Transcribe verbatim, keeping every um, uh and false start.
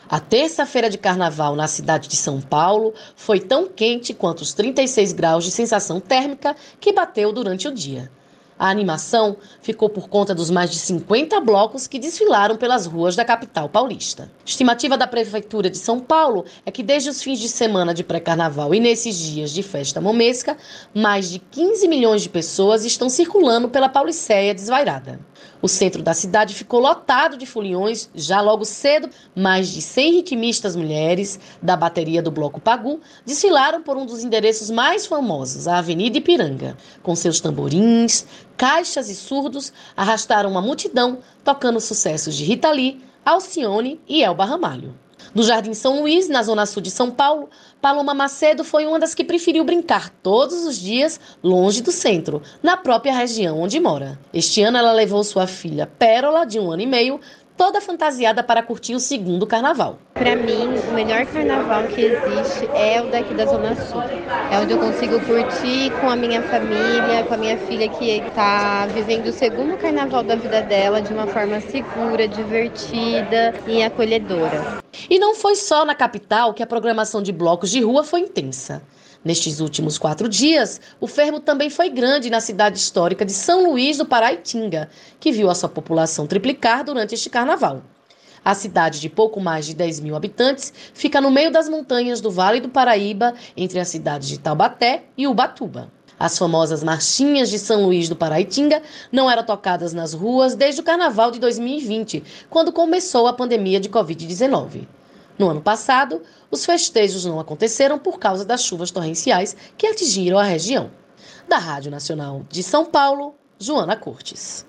A terça-feira de carnaval na cidade de São Paulo foi tão quente quanto os trinta e seis graus de sensação térmica que bateu durante o dia. A animação ficou por conta dos mais de cinquenta blocos que desfilaram pelas ruas da capital paulista. Estimativa da Prefeitura de São Paulo é que desde os fins de semana de pré-carnaval e nesses dias de festa momesca, mais de quinze milhões de pessoas estão circulando pela Paulicéia desvairada. O centro da cidade ficou lotado de foliões já logo cedo. Mais de cem ritmistas mulheres da bateria do Bloco Pagu desfilaram por um dos endereços mais famosos, a Avenida Ipiranga. Com seus tamborins, caixas e surdos, arrastaram uma multidão tocando sucessos de Rita Lee, Alcione e Elba Ramalho. No Jardim São Luís, na zona sul de São Paulo, Paloma Macedo foi uma das que preferiu brincar todos os dias longe do centro, na própria região onde mora. Este ano ela levou sua filha Pérola, de um ano e meio, toda fantasiada para curtir o segundo carnaval. Para mim, o melhor carnaval que existe é o daqui da Zona Sul. É onde eu consigo curtir com a minha família, com a minha filha que está vivendo o segundo carnaval da vida dela de uma forma segura, divertida e acolhedora. E não foi só na capital que a programação de blocos de rua foi intensa. Nestes últimos quatro dias, o fervo também foi grande na cidade histórica de São Luís do Paraitinga, que viu a sua população triplicar durante este carnaval. A cidade, de pouco mais de dez mil habitantes, fica no meio das montanhas do Vale do Paraíba, entre as cidades de Taubaté e Ubatuba. As famosas marchinhas de São Luís do Paraitinga não eram tocadas nas ruas desde o carnaval de dois mil e vinte, quando começou a pandemia de covid dezenove. No ano passado, os festejos não aconteceram por causa das chuvas torrenciais que atingiram a região. Da Rádio Nacional de São Paulo, Joana Cortes.